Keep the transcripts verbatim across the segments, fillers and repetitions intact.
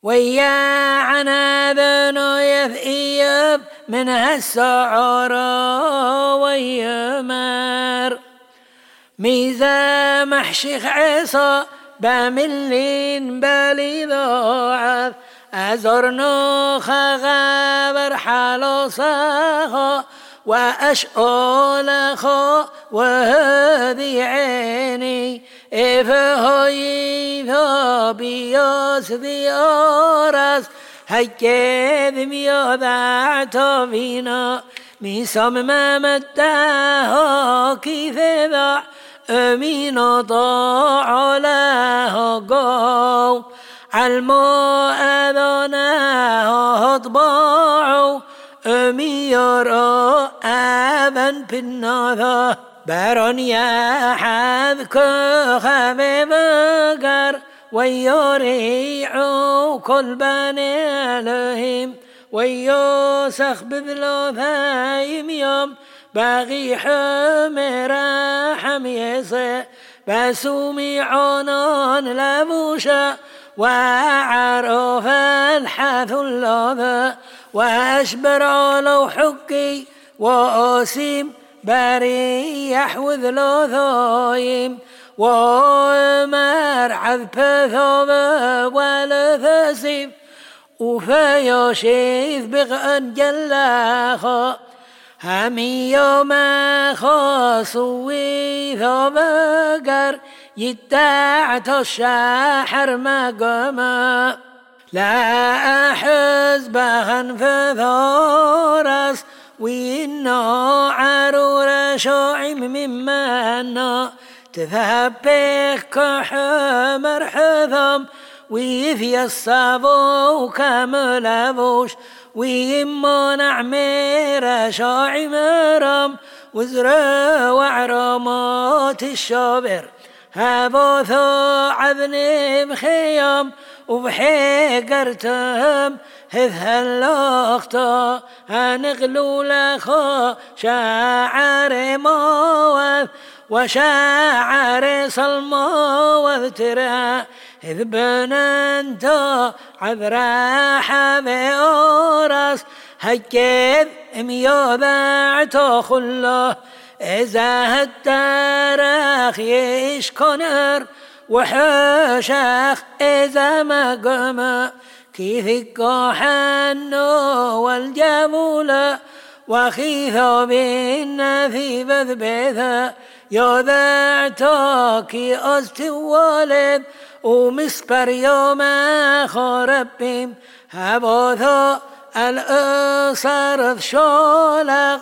ويا عناذن يثئيب منها السعر ويمر ميزا محشيخ عصا بملين بالي ضاعف أزرنو خغابر حالو صاخو وأشؤول خو وهذي عيني إفهو يذو بيوس ذي أورس هكذ ميوذعتو فينا ميسام ممتاه كيف ذا أمين طاع له قو علمو أذناه طباعو أمير أبن بالنظر برون يحذ كخب بقر ويريعو كل بني لهم ويوسخ بذلوثايم يوم باغي حمر حميصه بسومي عنان لبوشا وعرف الحث اللذا وأشبر علو حكي وأسيم بريح وذلو ثايم ومر عذب ثوب والثسيم وفيشيث بغن جلاخا همي يوم خاصوي ثوب قر يتاعت الشاحر مقما لا أحز بغن فثورس وإنه عرور شعيم ممنا تثبك كحمر حثم ويفي الصابو كملبوش ويمنع مير شعيم رم وزرا وعرمات الشابر هبوثو عذني بخيام وبحيقرتهم هذها اللقطة هنغلو لخو شاعر موث وشاعر صلموث ترى إذ بننتو عذراح بأورس هكذ ميوذعتو خله إذا التاريخ يشكنر وحشاخ إذا ما قام كيف الكحنو والجمولة وخيثو بينا في بذبذا يوذعتوكي أستوالد ومسبر يوم خربهم هبوثو الأصرث شولق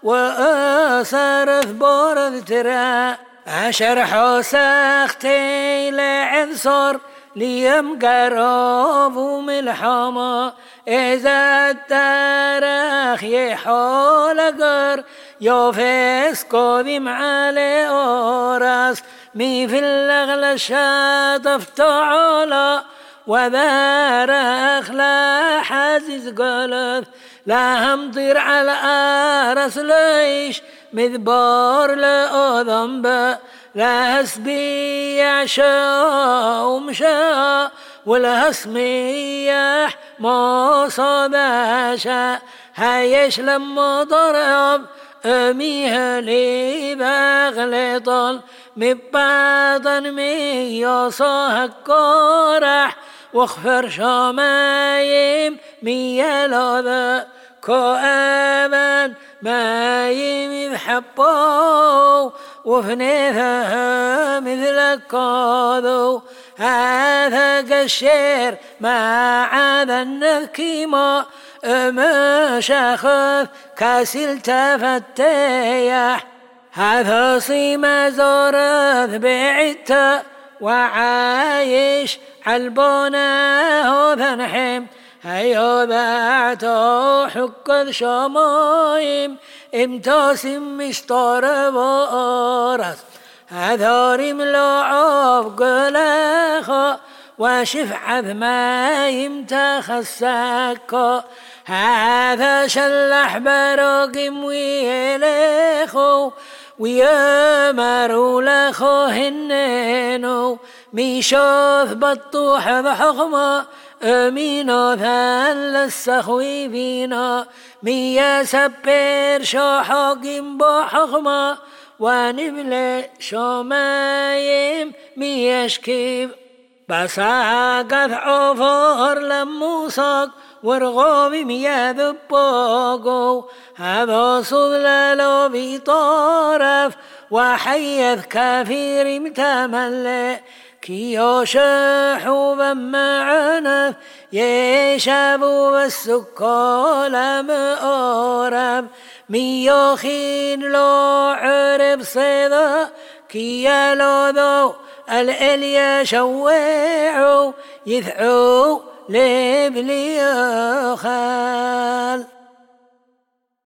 وأصرث بورث ترى عشر حسختي لعنصر ليم قرب وملحمة إذا التاريخ يحول قر يوفيس قديم على أورس مي في الأغلى شاطف تعالى وذارخ لا حزيز قلث لا همطير على أرس ليش مذبار لأذنب لا هسبي يعشى ومشى ولا هسميح ما صداشا هايش لما ضرب أميها لي بغلطل مبادن ميوصاها الكورح واخفر شمايم ميالوذا كؤابا ما يمذ حبو وفنيثها مثل الكاذو هذا قشير ما عاد النذكيما مشاخذ كاسل تفتيح هذا صيما زورث بعته وعايش عالبونه ذنحم هيو ذاتو حكذ شمايم امتاسم مشطار بورس هذا رملعوف قلاخا وشف عذما يمتخسكا هذا شلح برقم ويلخو ويامروا لخو هنينو ميشوث بطوح بحخمة أمينو ثال السخوي فينا ميا سبير شو حقيم بحخما ونبلي شو مايم ميشكيب بساقت عفور لموساق ورغوبي ميا ذبوقو هذا صدلالو بطرف وحيث كافير متملئ كيو شحو بمعنف يشابو بالسكول مؤرب ميوخين لو عرب صيدا كيا لو ذو الاليا شويعو يذعو لبلي خال